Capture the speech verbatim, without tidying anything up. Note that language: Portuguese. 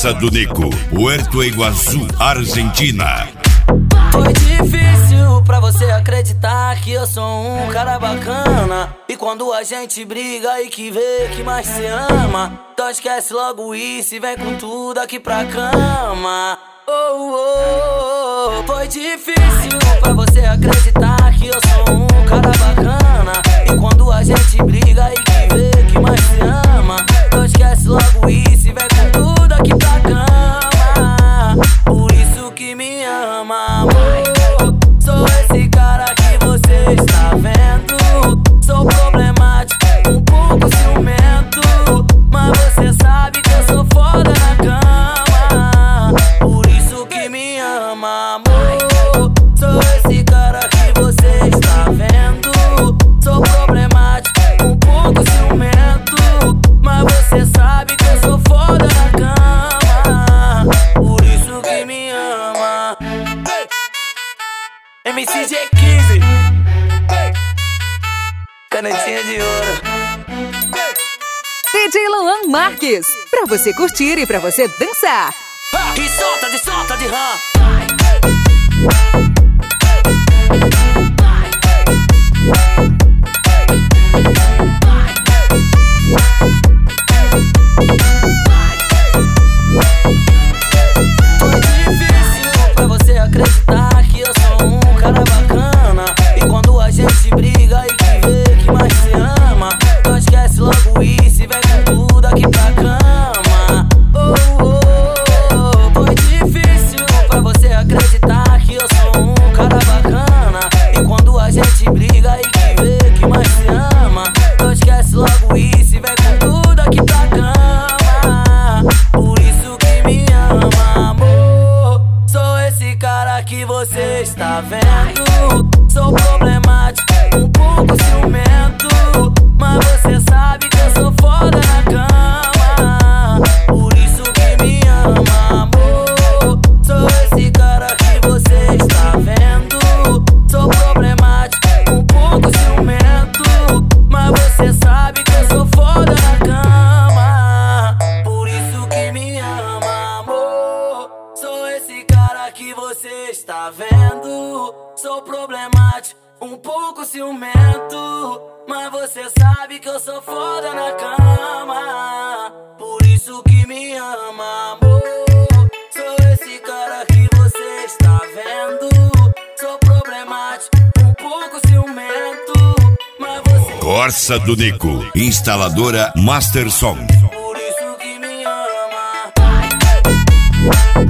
Corsa do Nico, Puerto Iguaçu, Argentina. Foi difícil pra você acreditar que eu sou um cara bacana. E quando a gente briga e que vê que mais se ama, então esquece logo isso e vem com tudo aqui pra cama. Oh, oh, oh. Foi difícil pra você acreditar que eu sou um cara bacana. E quando a gente briga e que vê que mais se ama, então esquece logo isso e vem com tudo aqui pra cama. Por isso que me ama, amor. Sou esse cara que você está vendo. Sou problemático, um pouco ciumento, mas você sabe que eu sou foda na cama. Por isso que me ama, amor. Sou esse cara que você está vendo. Sou problemático, um pouco ciumento, mas você sabe que eu sou foda na cama. Por isso que me ama. M C G quinze, canetinha de ouro. D J Luan Marques, pra você curtir e pra você dançar. E solta de solta de rã. Foi difícil pra você acreditar que eu sou um cara bacana. E quando a gente briga e que vê que mais se ama, então esquece logo isso e vem com tudo aqui pra cama. Oh, oh, oh. Foi difícil pra você acreditar que eu sou um cara bacana. E quando a gente briga e que vê que mais se ama, então esquece logo isso e vem com tudo aqui pra cama. Por isso que me ama, amor. Sou esse cara que você está vendo. Sou problemático, um pouco ciumento, mas você sabe que eu sou foda na cama. Por isso que me ama, amor. Sou esse cara que você está vendo. Sou problemático, um pouco ciumento, mas você sabe que eu sou foda na cama. Por isso que me ama, amor. Sou esse cara que você está vendo. Sou problemático, um pouco ciumento, mas você sabe que eu sou foda na cama. Por isso que me ama, amor. Sou esse cara que você está vendo. Sou problemático, um pouco ciumento, mas você... Corsa do Nico, instaladora Master Som. Por isso que me ama.